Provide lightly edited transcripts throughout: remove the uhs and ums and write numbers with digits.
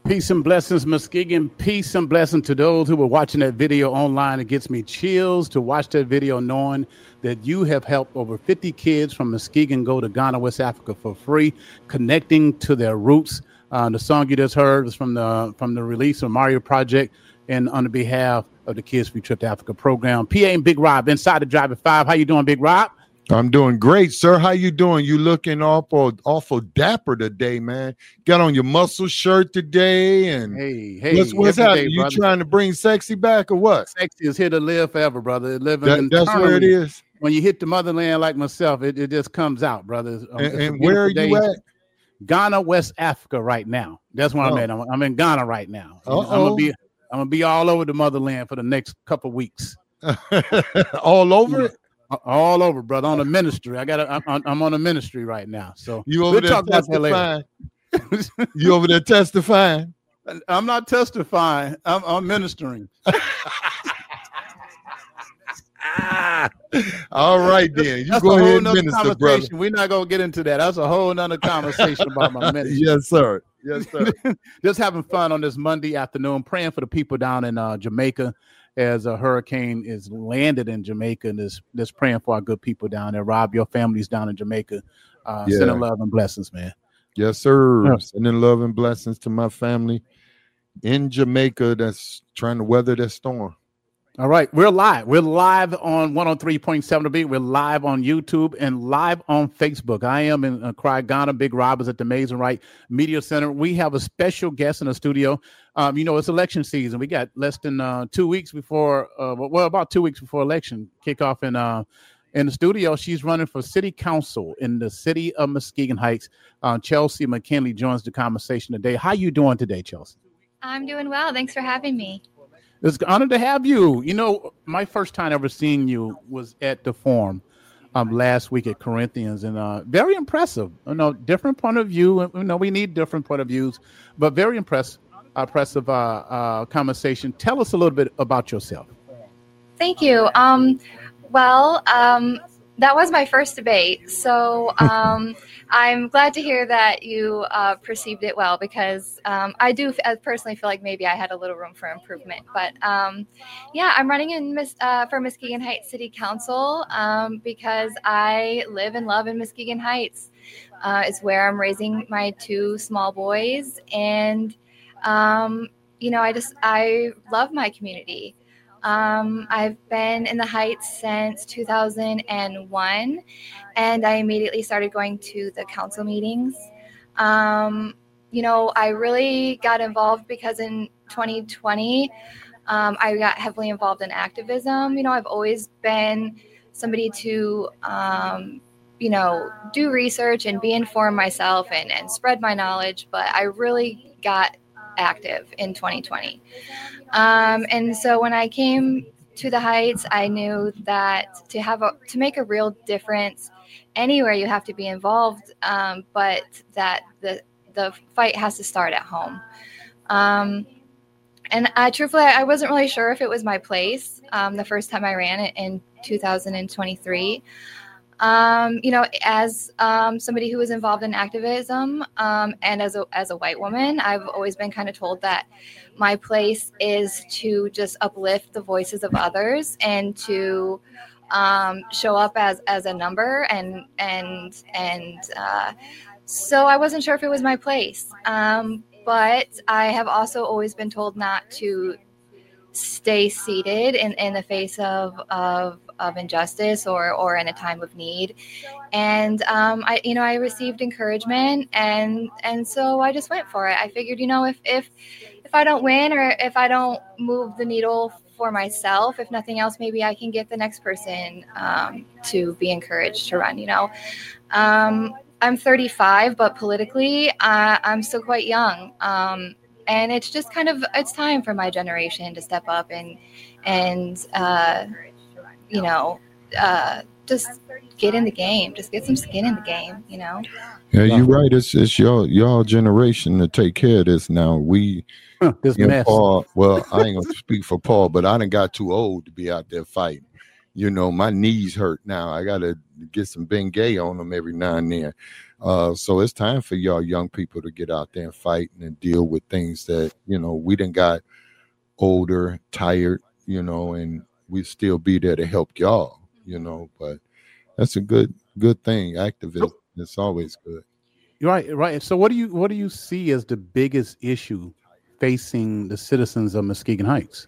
Peace and blessings, Muskegon. Peace and blessing to those who were watching that video online. It gets me chills to watch that video knowing that you have helped over 50 kids from Muskegon go to Ghana, West Africa for free, connecting to their roots. The song you just heard was from the release of Mario Project, and on the behalf of the Kids Free Trip to Africa program. PA and Big Rob inside the Drive at 5. How you doing, Big Rob? I'm doing great, sir. How you doing? You looking awful dapper today, man. Got on your muscle shirt today, and hey, what's happening? You trying to bring sexy back or what? Sexy is here to live forever, brother. That's where it is. When you hit the motherland like myself, it just comes out, brother. And where are you at? Ghana, West Africa, right now. That's where I'm at. I'm in Ghana right now. I'm gonna be all over the motherland for the next couple weeks. All over it. All over, brother. On a ministry. I'm on a ministry right now. So you over there testifying? You over there testifying? I'm not testifying. I'm ministering. All right, then. You go ahead and minister, brother. We're not gonna get into that. That's a whole nother conversation about my ministry. Yes, sir. Yes, sir. Just having fun on this Monday afternoon, praying for the people down in Jamaica. As a hurricane is landed in Jamaica, and just praying for our good people down there. Rob, your family's down in Jamaica. Sending love and blessings, man. Yes, sir. Yeah. Sending love and blessings to my family in Jamaica that's trying to weather that storm. All right, we're live. We're live on 103.7 The Beat. We're live on YouTube and live on Facebook. I am in Accra, Ghana. Big Rob is at the Mason Wright Media Center. We have a special guest in the studio. It's election season. We got less than 2 weeks before, about 2 weeks before election kickoff in the studio. She's running for city council in the city of Muskegon Heights. Chelsea McKinley joins the conversation today. How you doing today, Chelsea? I'm doing well. Thanks for having me. It's an honor to have you. You know, my first time ever seeing you was at the Forum last week at Corinthians, and very impressive. Different point of view. We need different point of views, but very impressive conversation. Tell us a little bit about yourself. Thank you. That was my first debate, so I'm glad to hear that you perceived it well, because I do personally feel like maybe I had a little room for improvement. But I'm running for Muskegon Heights City Council because I live and love in Muskegon Heights. It's where I'm raising my two small boys, and I love my community. I've been in the Heights since 2001, and I immediately started going to the council meetings. I really got involved because in 2020, I got heavily involved in activism. I've always been somebody to, do research and be informed myself and spread my knowledge, but I really got active in 2020. And so when I came to the Heights, I knew that to make a real difference anywhere, you have to be involved, but that the fight has to start at home. And truthfully, I wasn't really sure if it was my place the first time I ran it in 2023. As somebody who was involved in activism, and as a white woman, I've always been kind of told that my place is to just uplift the voices of others and to show up as a number, so I wasn't sure if it was my place. But I have also always been told not to stay seated in the face of injustice or in a time of need. And I received encouragement, and so I just went for it. I figured, if I don't win, or if I don't move the needle for myself, if nothing else, maybe I can get the next person to be encouraged to run. I'm 35, but politically I'm still quite young. And it's just it's time for my generation to step up and just get in the game, just get some skin in the game, Yeah, you're right. It's your generation to take care of this now. This mess. Paul, well, I ain't gonna speak for Paul, but I done got too old to be out there fighting. My knees hurt now. I gotta get some Bengay on them every now and then. So it's time for y'all young people to get out there and fight and deal with things that, we done got older, tired, and we still be there to help y'all, but that's a good thing. Activism, it's always good. Right. So what do you see as the biggest issue facing the citizens of Muskegon Heights?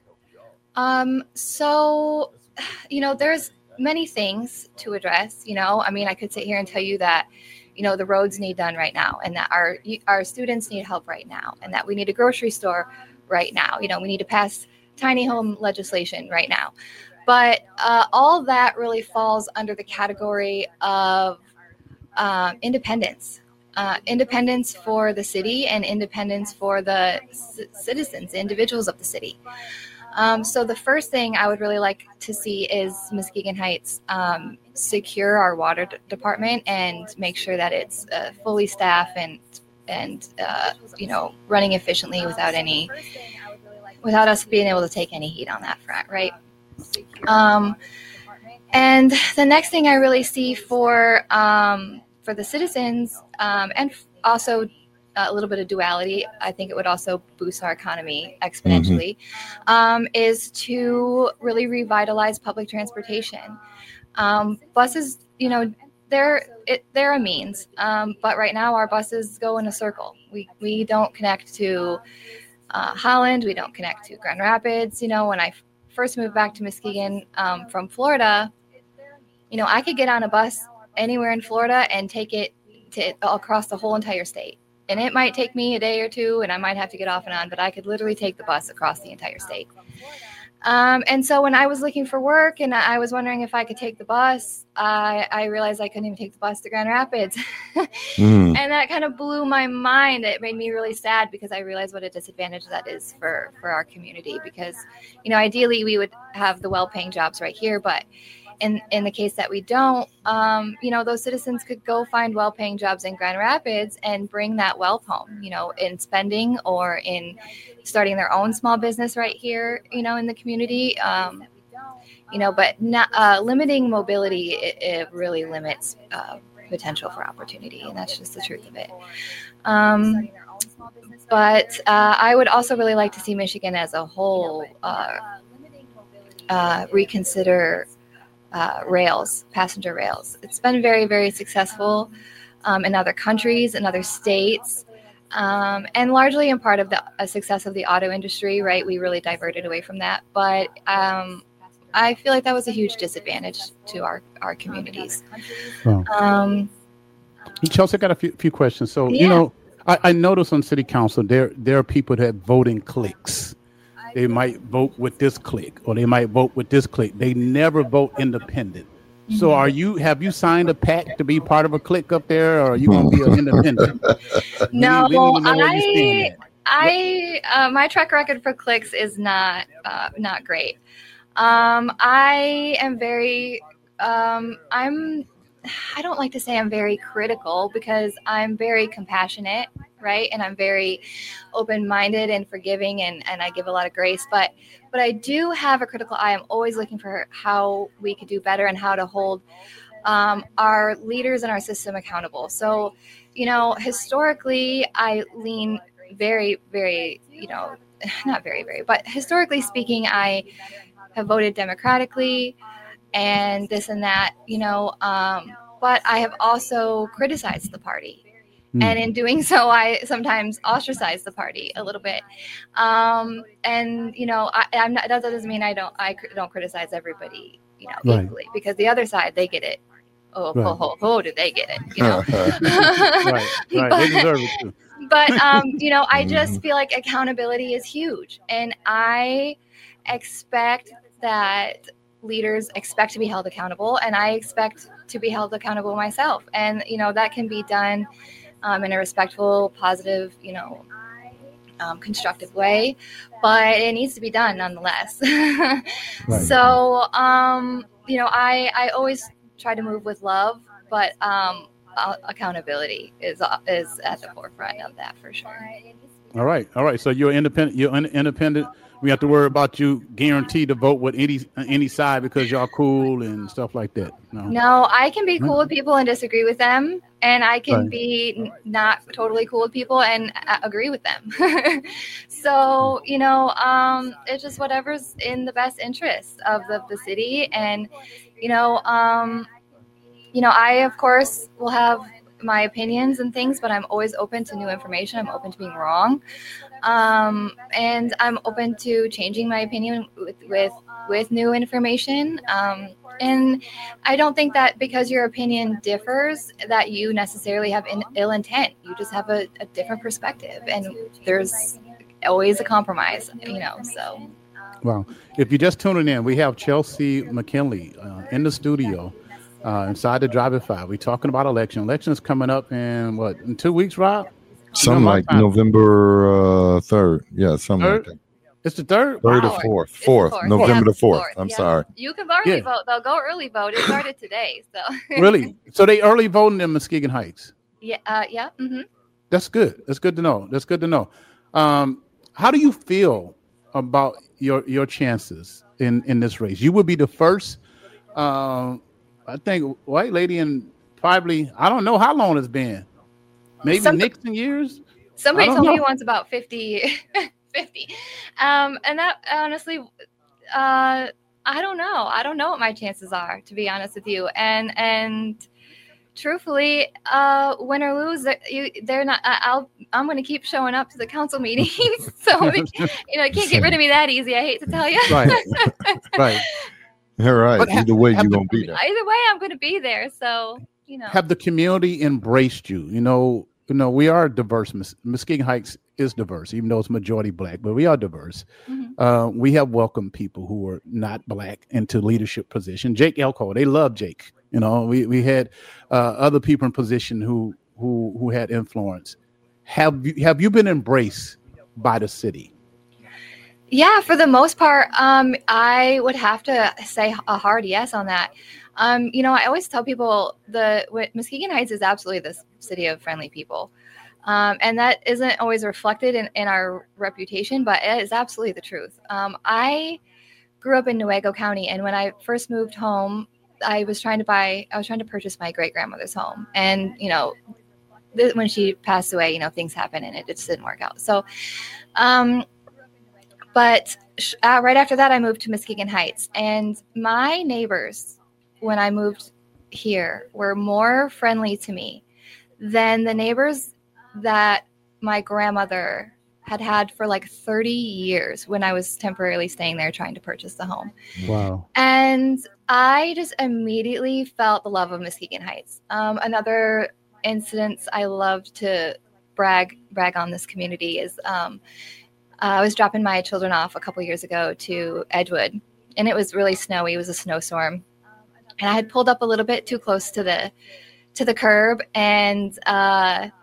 So, there's many things to address. I mean, I could sit here and tell you that, the roads need done right now, and that our students need help right now, and that we need a grocery store right now. We need to pass tiny home legislation right now. But all that really falls under the category of independence. Independence for the city and independence for the citizens, individuals of the city. So the first thing I would really like to see is Muskegon Heights secure our water department and make sure that it's fully staffed and running efficiently without us being able to take any heat on that front, right? And the next thing I really see for the citizens, and also a little bit of duality, I think it would also boost our economy exponentially, is to really revitalize public transportation. Buses, they're a means, but right now our buses go in a circle. We don't connect to Holland, we don't connect to Grand Rapids. When I first moved back to Muskegon from Florida, I could get on a bus anywhere in Florida and take it across the whole entire state. And it might take me a day or two, and I might have to get off and on, but I could literally take the bus across the entire state. And so when I was looking for work and I was wondering if I could take the bus, I realized I couldn't even take the bus to Grand Rapids. And that kind of blew my mind. It made me really sad because I realized what a disadvantage that is for our community, because, ideally we would have the well-paying jobs right here, but in the case that we don't, those citizens could go find well-paying jobs in Grand Rapids and bring that wealth home, in spending or in starting their own small business right here, in the community. But not limiting mobility, it really limits potential for opportunity, and that's just the truth of it. But I would also really like to see Michigan as a whole reconsider passenger rails. It's been very, very successful in other countries, in other states, and largely in part of the success of the auto industry, right? We really diverted away from that. But I feel like that was a huge disadvantage to our communities. Chelsea, I got a few questions. So, I noticed on city council, there are people that vote in cliques. They might vote with this clique, or they might vote with this clique. They never vote independent. So have you signed a pact to be part of a clique up there, or are you going to be an independent? No, my track record for cliques is not great. I am very, I don't like to say I'm very critical, because I'm very compassionate, right? And I'm very open-minded and forgiving, and I give a lot of grace. But I do have a critical eye. I'm always looking for how we could do better and how to hold our leaders and our system accountable. So, historically, I lean very, very, not very, very, but historically speaking, I have voted democratically and this and that, but I have also criticized the party. And in doing so, I sometimes ostracize the party a little bit. And, I'm not, that doesn't mean I don't criticize everybody, equally, because the other side, they get it. Oh, do they get it? Right. They deserve it too. But, I just feel like accountability is huge. And I expect that leaders expect to be held accountable, and I expect to be held accountable myself. And, that can be done in a respectful, positive, constructive way, but it needs to be done nonetheless. Right. So, I always try to move with love, but accountability is at the forefront of that for sure. All right. So you're independent. You're an independent we have to worry about you guaranteed to vote with any side because y'all cool and stuff like that. No, I can be cool with people and disagree with them, and I can Right. be not totally cool with people and agree with them. So, it's just whatever's in the best interest of the city. And, I, of course, will have my opinions and things, but I'm always open to new information. I'm open to being wrong. And I'm open to changing my opinion with new information. And I don't think that because your opinion differs that you necessarily have ill intent. You just have a different perspective, and there's always a compromise, so. Well, if you're just tuning in, we have Chelsea McKinley in the studio inside the Drive at 5. We're talking about election. Election is coming up in 2 weeks, Rob? Something like November 3rd. Yeah, something like that. It's the 3rd? 3rd or 4th. November the 4th. I'm sorry. You can early vote. They'll go early vote. It started today. So Really? So they early voting in Muskegon Heights? Yeah. Yeah. Mm-hmm. That's good. That's good to know. How do you feel about your chances in this race? You would be the first, I think, white lady in probably, I don't know how long it's been. Maybe Nixon years? Somebody told me once about 50. 50. And that honestly, I don't know. I don't know what my chances are, to be honest with you. And truthfully, win or lose, they're not. I'm going to keep showing up to the council meetings. So you can't get rid of me that easy. I hate to tell you. Right. Right. All right. But either way, you're going to be there. Either way, I'm going to be there. So have the community embraced you? We are diverse. Muskegon Heights is diverse, even though it's majority Black, but we are diverse. Mm-hmm. We have welcomed people who are not Black into leadership position. Jake Elko, they love Jake. We had other people in position who had influence. Have you been embraced by the city? Yeah, for the most part, I would have to say a hard yes on that. I always tell people Muskegon Heights is absolutely the city of friendly people. And that isn't always reflected in our reputation, but it is absolutely the truth. I grew up in Newaygo County, and when I first moved home, I was trying to purchase my great grandmother's home. And, when she passed away, things happened and it just didn't work out. So, but right after that, I moved to Muskegon Heights, and my neighbors, when I moved here, were more friendly to me than the neighbors that my grandmother had for like 30 years when I was temporarily staying there trying to purchase the home. Wow. And I just immediately felt the love of Muskegon Heights. Another incident I love to brag on this community is I was dropping my children off a couple years ago to Edgewood, and it was really snowy. It was a snowstorm. And I had pulled up a little bit too close to the curb, and I,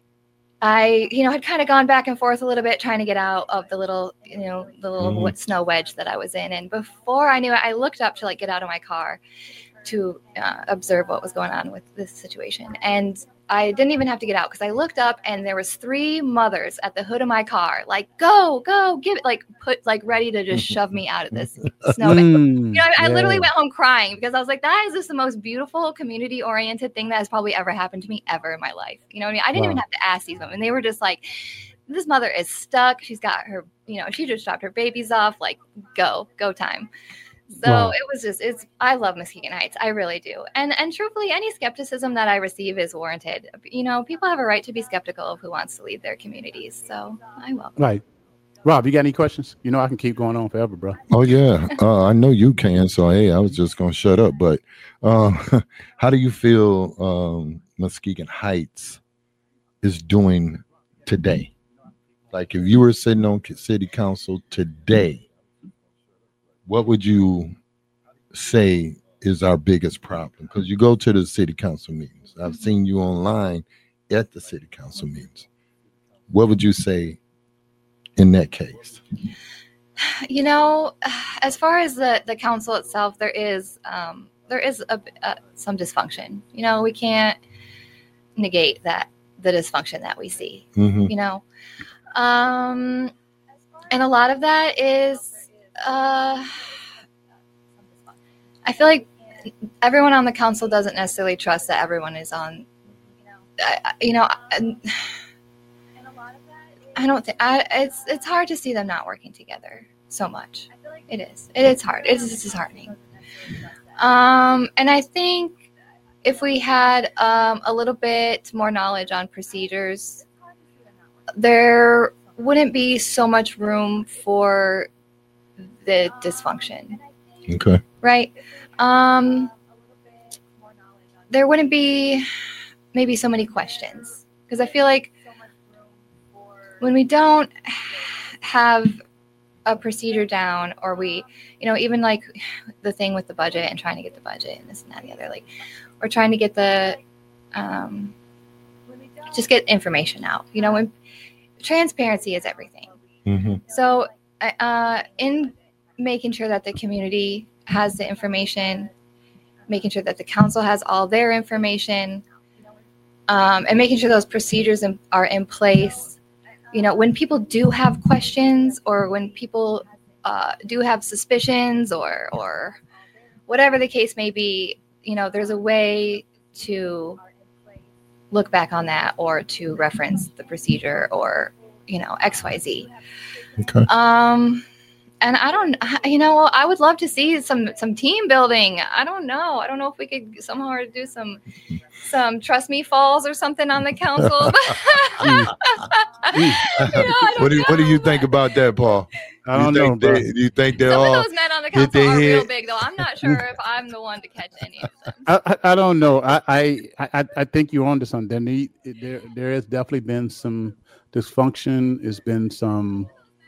had kind of gone back and forth a little bit trying to get out of the little mm-hmm. snow wedge that I was in. And before I knew it, I looked up to get out of my car to observe what was going on with this situation. And I didn't even have to get out because I looked up and there was 3 mothers at the hood of my car, go, give it, ready to just shove me out of this snow. I literally went home crying because I was like, that is just the most beautiful community oriented thing that has probably ever happened to me ever in my life. You know what I mean? I didn't even have to ask these women. They were just like, this mother is stuck. She's got her, she just dropped her babies off, go time. So it was I love Muskegon Heights. I really do. And truthfully, any skepticism that I receive is warranted. People have a right to be skeptical of who wants to lead their communities. So I welcome. Right. Rob, you got any questions? I can keep going on forever, bro. Oh, yeah. I know you can. So, hey, I was just going to shut up. But how do you feel Muskegon Heights is doing today? Like if you were sitting on city council today, what would you say is our biggest problem? Because you go to the city council meetings. I've seen you online at the city council meetings. What would you say in that case? As far as the council itself, there is some dysfunction. We can't negate the dysfunction that we see. Mm-hmm. And a lot of that is, I feel like everyone on the council doesn't necessarily trust that everyone is on, I don't think it's hard to see them not working together so much. It is hard. It's disheartening. And I think if we had a little bit more knowledge on procedures, there wouldn't be so much room for the dysfunction. Okay. Right. There wouldn't be maybe so many questions, because I feel like when we don't have a procedure down, or we, even like the thing with the budget and trying to get the budget and this and that and the other, like we're trying to get the, just get information out, when transparency is everything. Mm-hmm. So in making sure that the community has the information, making sure that the council has all their information, and making sure those procedures are in place. When people do have questions, or when people do have suspicions, or whatever the case may be, there's a way to look back on that, or to reference the procedure, or, XYZ. Okay. And I don't, I would love to see some team building. I don't know if we could somehow do some trust me falls or something on the council. What do you think about that, Paul? I don't know. Do you think they're some all? of those men on the council are real big, though. I'm not sure if I'm the one to catch any of them. I don't know. I think you're onto something. There has definitely been some dysfunction. There's been some.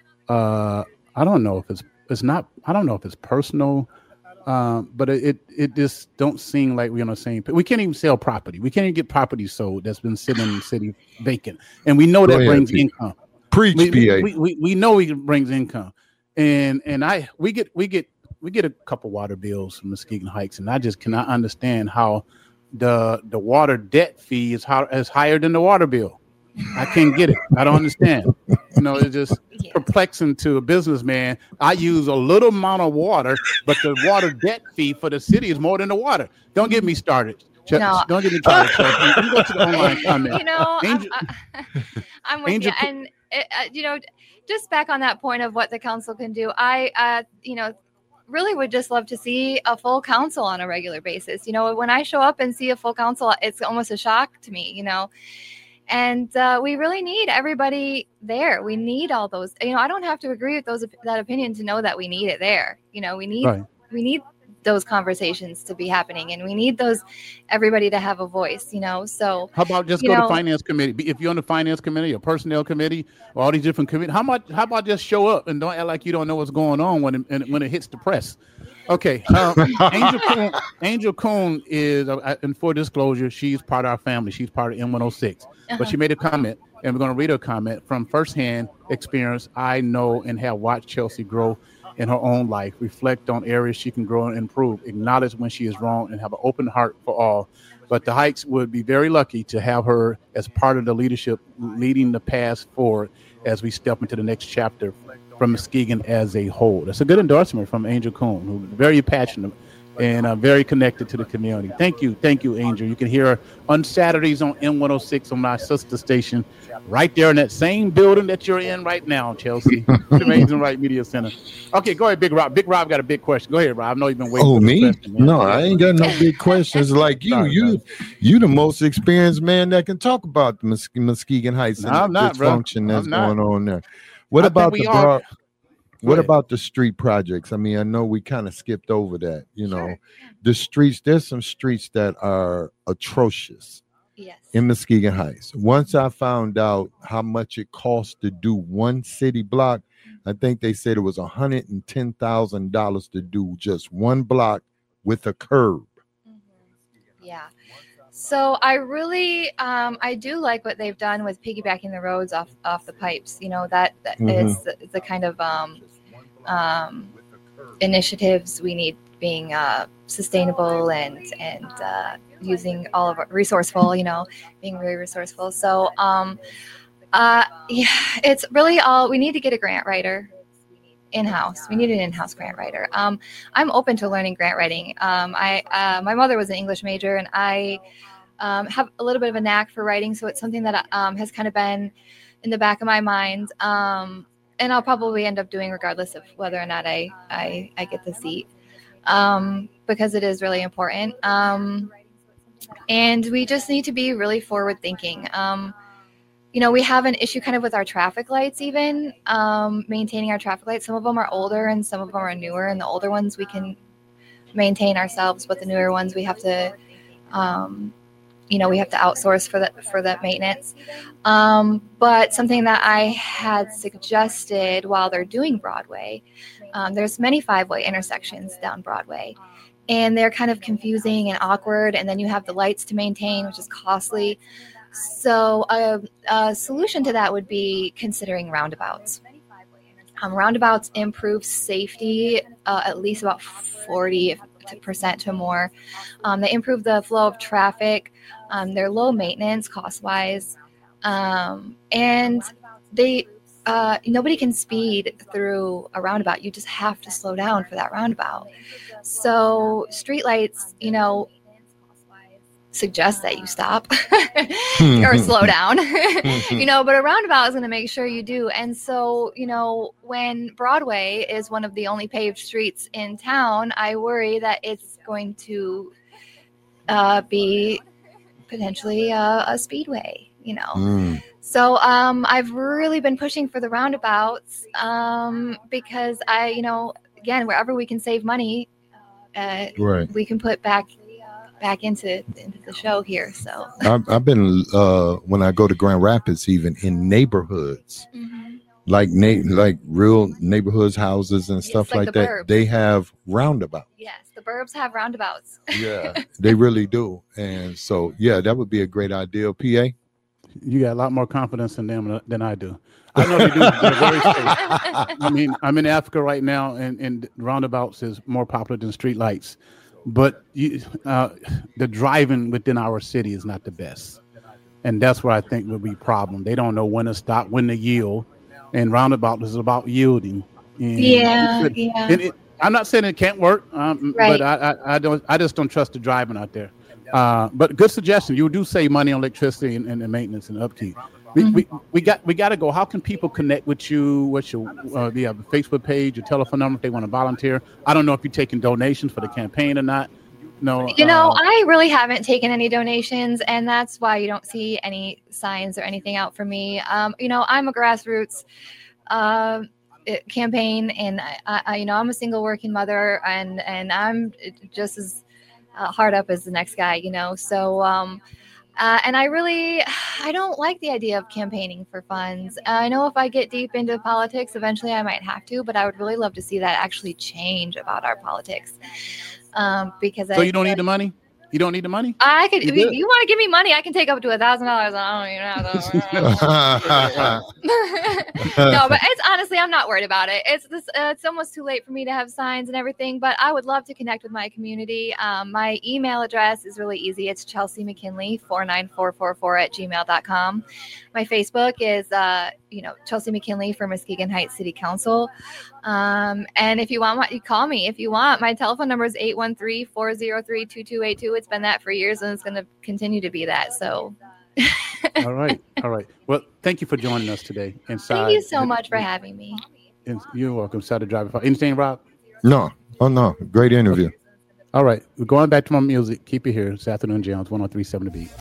I don't know if it's not. I don't know if it's personal, but it just don't seem like we're on the same. We can't even sell property. We can't even get property sold that's been sitting in the city vacant, and we know that brings income. Preach, PA. We know it brings income, and we get a couple water bills from Muskegon Heights, and I just cannot understand how the water debt fee is higher than the water bill. I can't get it. I don't understand. It's just perplexing to a businessman. I use a little amount of water, but the water debt fee for the city is more than the water. Don't get me started. Don't get me started. You go to the online comment. I'm with you. And, just back on that point of what the council can do, I really would just love to see a full council on a regular basis. When I show up and see a full council, it's almost a shock to me, And we really need everybody there. We need all those. I don't have to agree with that opinion to know that we need it there. We need those conversations to be happening, and we need everybody to have a voice. So how about just go to finance committee? If you're on the finance committee or personnel committee or all these different committees, how about just show up and don't act like you don't know what's going on when it hits the press? Okay, Angel Coon is, and for disclosure, she's part of our family. She's part of M106. But she made a comment, and we're going to read her comment from firsthand experience. I know and have watched Chelsea grow in her own life, reflect on areas she can grow and improve, acknowledge when she is wrong, and have an open heart for all. But the Heights would be very lucky to have her as part of the leadership leading the path forward as we step into the next chapter from Muskegon as a whole. That's a good endorsement from Angel Coon, who's very passionate and very connected to the community. Thank you, Angel. You can hear her on Saturdays on M106 on my sister station, right there in that same building that you're in right now, Chelsea. Amazing Right Media Center. Okay, go ahead, Big Rob. Big Rob got a big question. Go ahead, Rob. I know you've been waiting. Oh, for me? Question, no, I ain't got no big questions like you. Sorry, you the most experienced man that can talk about the Muskegon Heights and the dysfunction that's going on there. What about the street projects? I mean, I know we kind of skipped over that. Sure. The streets, there's some streets that are atrocious in Muskegon Heights. Once I found out how much it costs to do one city block, I think they said it was $110,000 to do just one block with a curb. Mm-hmm. Yeah. So I really, I do like what they've done with piggybacking the roads off the pipes. That is the kind of initiatives we need, being sustainable and using all of our resourceful, being very resourceful. So, it's really we need to get a grant writer. in-house. We need an in-house grant writer. I'm open to learning grant writing. My mother was an English major, and I have a little bit of a knack for writing, so it's something that has kind of been in the back of my mind, and I'll probably end up doing regardless of whether or not I get the seat, because it is really important. And we just need to be really forward thinking. We have an issue kind of with our traffic lights, even maintaining our traffic lights. Some of them are older and some of them are newer, and the older ones we can maintain ourselves, but the newer ones we have to we have to outsource for that maintenance. But something that I had suggested while they're doing Broadway, there's many 5-way intersections down Broadway, and they're kind of confusing and awkward. And then you have the lights to maintain, which is costly. So a solution to that would be considering roundabouts. Roundabouts improve safety at least about 40% to more. They improve the flow of traffic. They're low maintenance cost-wise, and they nobody can speed through a roundabout. You just have to slow down for that roundabout. So streetlights, suggest that you stop or slow down, but a roundabout is going to make sure you do. And so, when Broadway is one of the only paved streets in town, I worry that it's going to be potentially a speedway, So I've really been pushing for the roundabouts because again, wherever we can save money, we can put back into the show here. So I've been when I go to Grand Rapids, even in neighborhoods, like real neighborhoods, houses and stuff like that, burbs. They have roundabouts. Yes, the burbs have roundabouts. Yeah, they really do. And so, yeah, that would be a great idea. PA, you got a lot more confidence in them than I do. I know they do. They're very safe. I mean, I'm in Africa right now, and roundabouts is more popular than street lights. But the driving within our city is not the best. And that's what I think will be a problem. They don't know when to stop, when to yield. And roundabout is about yielding. And I'm not saying it can't work, but I just don't trust the driving out there. But good suggestion. You do save money on electricity and maintenance and upkeep. We got to go. How can people connect with you? What's your do you have a Facebook page, your telephone number if they want to volunteer? I don't know if you're taking donations for the campaign or not. No, I really haven't taken any donations, and that's why you don't see any signs or anything out for me. I'm a grassroots campaign, and I'm a single working mother, and I'm just as hard up as the next guy, So, and I don't like the idea of campaigning for funds. I know if I get deep into politics, eventually I might have to, but I would really love to see that actually change about our politics. Because so you don't need the money? You don't need the money? I could. If you want to give me money, I can take up to $1,000. I don't even know. No, but it's honestly, I'm not worried about it. It's almost too late for me to have signs and everything, but I would love to connect with my community. My email address is really easy. It's Chelsea McKinley 49444@gmail.com. My Facebook is Chelsea McKinley for Muskegon Heights City Council. And if you want, you call me if you want. My telephone number is 813-403-2282. It's been that for years, and it's going to continue to be that. So. All right. Well, thank you for joining us today. Thank you so much for having me. You're welcome. Inside the Driver. Anything, Rob? No. Oh, no. Great interview. Okay. All right. We're going back to my music. Keep it here. It's Afternoon Jams, 103.7 The Beat.